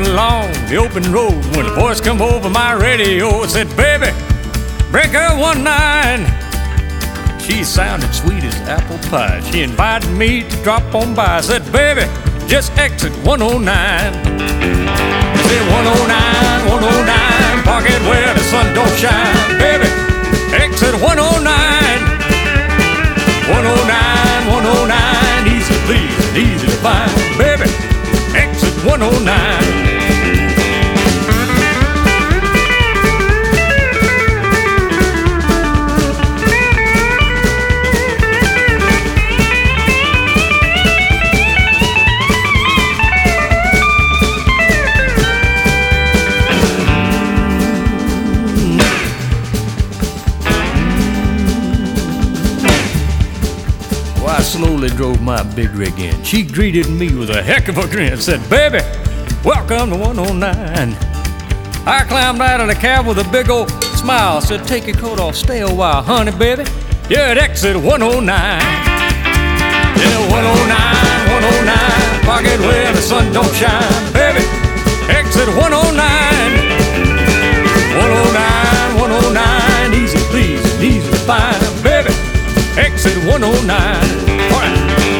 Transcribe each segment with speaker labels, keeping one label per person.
Speaker 1: driving along the open road when a voice come over my radio. It said, baby, breaker 19. She sounded sweet as apple pie. She invited me to drop on by. I said, baby, just exit 109. I said, 109, 109, park it where the sun don't shine. Baby, exit 109. 109, 109, easy please and easy to find. Baby, exit 109. I slowly drove my big rig in. She greeted me with a heck of a grin. Said, baby, welcome to 109. I climbed out of the cab with a big old smile. Said, take your coat off, stay a while, honey, baby. You're at exit 109. Yeah, 109, 109, pocket where the sun don't shine. Baby, exit 109. 109, 109, easy please, easy to find. Baby, exit 109. All right.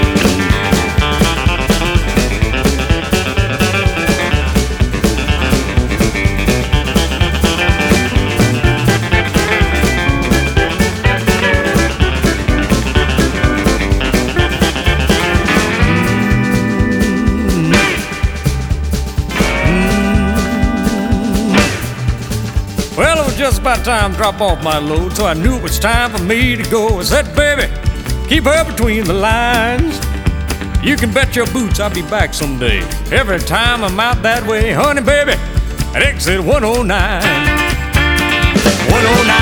Speaker 1: Well, it was just about time to drop off my load, so I knew it was time for me to go. I said, baby, keep her between the lines. You can bet your boots I'll be back someday. Every time I'm out that way, honey, baby, at exit 109. 109.